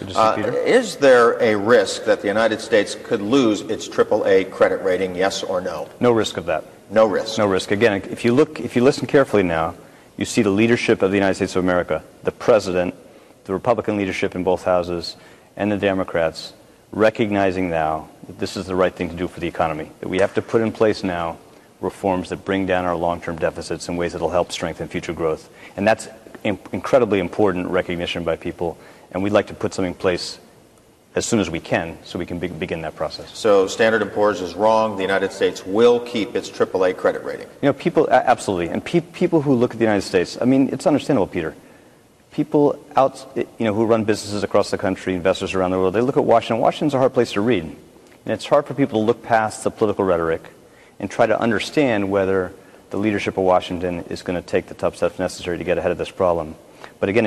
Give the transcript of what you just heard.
Good to see Peter. Is there a risk that the United States could lose its AAA credit rating, yes or no? No risk of that. No risk. No risk. Again, if you listen carefully now, you see the leadership of the United States of America, the president, the Republican leadership in both houses, and the Democrats recognizing now that this is the right thing to do for the economy, that we have to put in place now reforms that bring down our long-term deficits in ways that will help strengthen future growth. And that's incredibly important recognition by people, and we'd like to put something in place as soon as we can so we can begin that process. So Standard & Poor's is wrong. The United States will keep its AAA credit rating. You know, people, absolutely. And people who look at the United States, I mean, it's understandable, Peter. People who run businesses across the country, investors around the world, they look at Washington. Washington's a hard place to read. And it's hard for people to look past the political rhetoric and try to understand whether the leadership of Washington is going to take the tough steps necessary to get ahead of this problem. But again,